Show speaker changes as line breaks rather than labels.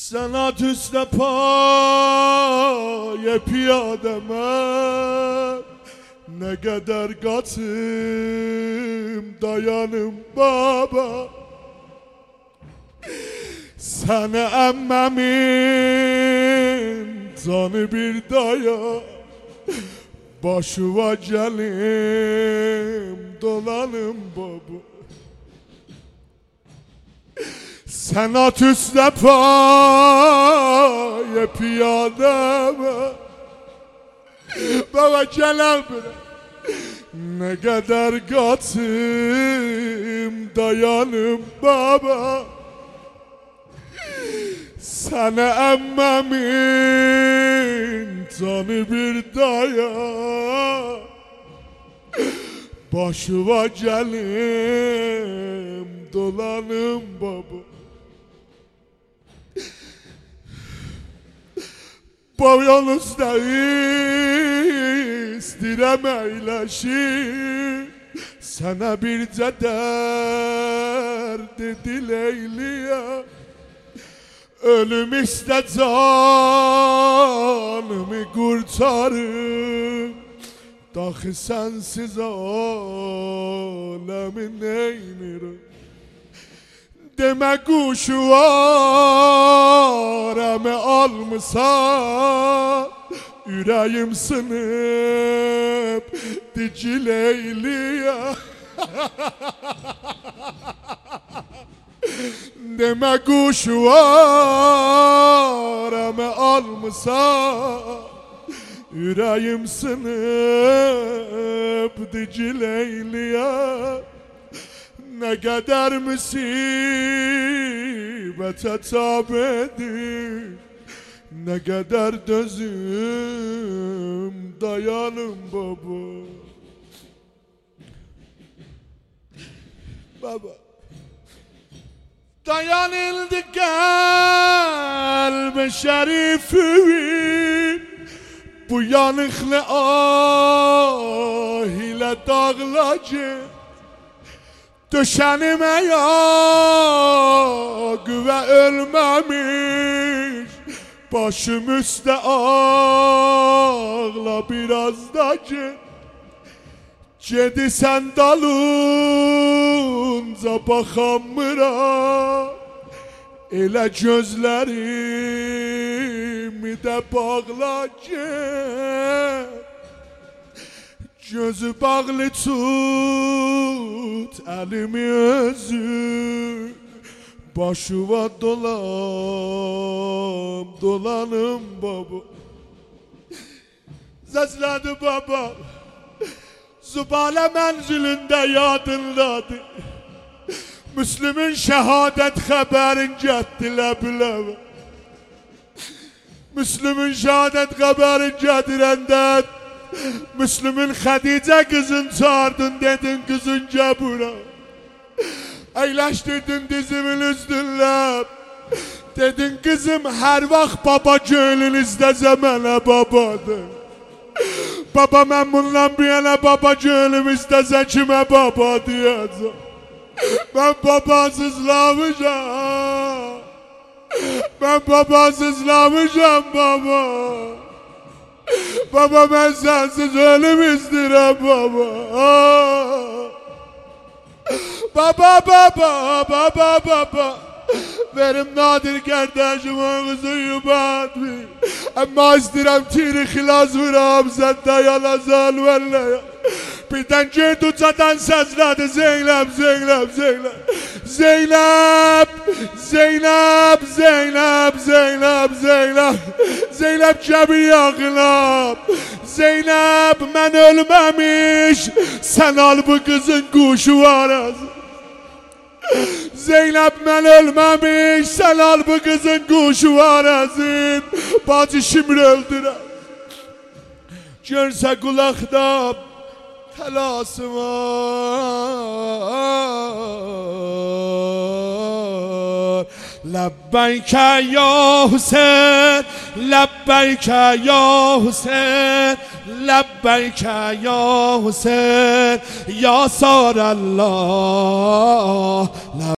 Sanat üstüne paye piyademe, ne kadar katım dayanım baba. Sana emmemin canı bir daya, başıva gelim dolanım baba. Sanat üstüne paye piyademe, baba gelen ne kadar katım dayanım baba. Sana emmemin canı bir daya, başıva gelim dolanım baba. Boynuzda istirem eyleşir, sana bir dert dedi Leyliye. Ölüm iste canımı kurtarır, dahi sensiz alemin neynirim. Deme kuşu arame almısa, yüreğim sınıp dici Leyliye. Deme kuşu arame almısa, yüreğim sınıp dici Leyliye. Ne kadar musibete tabedir, ne kadar dözüm dayanım baba. Baba dayanıldı kalbe şerifin, bu yanıklı ah ile dağlacı. Döşenime yak ve ölmemiş, başım üstte ağla biraz da git. Cedi sen dalınca bakamıra, ele gözlerimi de bağla git. Gözü bağlı tut elimi özü, başıva dolanım baba. Seslendi baba, Zubale menzilinde yadınladı. Müslümün şehadet haberin getdi lebleve. Müslümün şehadet haberin getirende, Müslümün Hadice kızın çağırdın, dedin kızın cebura. Eyleştirdin dizimin üstünle, dedin kızım her vaxt baba gönlünüzde zemene babadır. Baba ben bundan bir yana baba gönlüm istese kime baba diyeceğim. Ben babasızlamışam, ben babasızlamışam baba. Baba ben sensiz ölüm isterim baba. Baba baba, benim nadir kardeşime kızı yubatmi. Ama isterim tiri xilas vuram sen dayanazal vallahi. Birden girdi uçadan seslendi Zeynep, Zeynep, Zeynep. Zeynep, Zeynep, Zeynep, Zeynep, Zeynep. Zeynep gibi yakınam. Zeynep ben ölmemiş, sen al bu kızın kuşu arası. Zeynep ben ölmemiş, sen al bu kızın kuşu arasın. Bacı şimdi öldürer. Görse kulakta telasım var. Lebbeyke ya Hüseyin, lebbeyke ya Hüseyin, lebbeyke ya Hüseyin, ya Sarallah.